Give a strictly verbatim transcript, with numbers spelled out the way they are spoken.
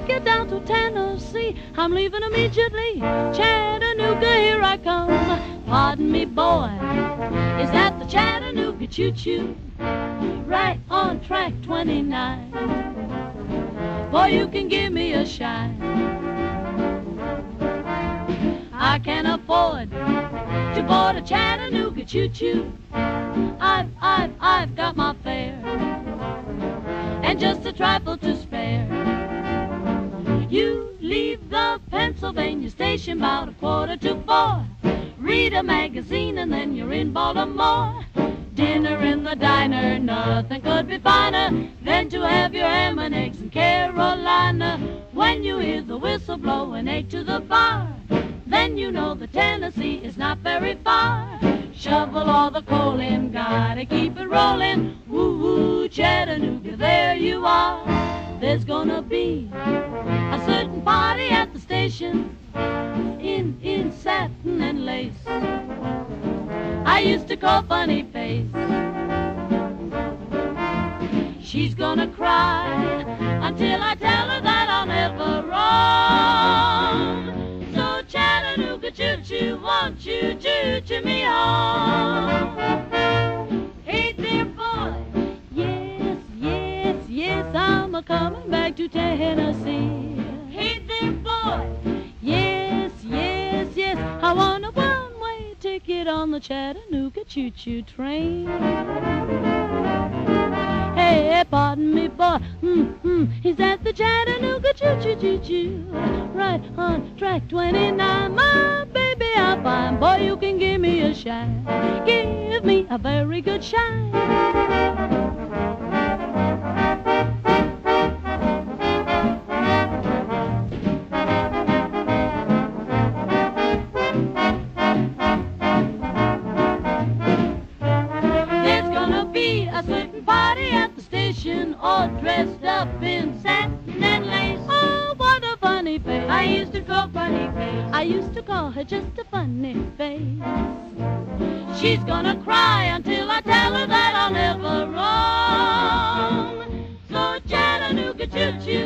get down to Tennessee. I'm leaving immediately. Chattanooga, here I come. Pardon me, boy, is that the Chattanooga choo-choo? Right on track twenty-nine. Boy, you can give me a shine. I can afford to board a Chattanooga choo-choo. I've, I've, I've got my fare and just a trifle to spare. You leave the Pennsylvania station about a quarter to four. Read a magazine and then you're in Baltimore. Dinner in the diner, nothing could be finer than to have your ham and eggs in Carolina. When you hear the whistle blow and eight to the bar, then you know that Tennessee is not very far. Shovel all the coal in, gotta keep it rolling. Woo-woo, Chattanooga, there you are. There's gonna be a certain party at the station in, in satin and lace. I used to call Funny Face. She's gonna cry until I tell her that I'll never roam. So Chattanooga choo-choo, won't you choo-choo me home? Hey there, boy. Yes, yes, yes, I'm a-coming back to Tennessee. Hey there, boy. Yes, yes, yes, I want a one-way ticket on the Chattanooga choo-choo train. Hey, pardon me, boy, mm-hmm, is that the Chattanooga choo-choo-choo-choo? Right on track twenty-nine, my baby, I'm fine. Boy, you can give me a shine. Give me a very good shine. A certain party at the station, all dressed up in satin and lace. Oh, what a funny face. I used to call Funny Face. I used to call her just a funny face. She's gonna cry until I tell her that I'll never roam. So Chattanooga choo-choo,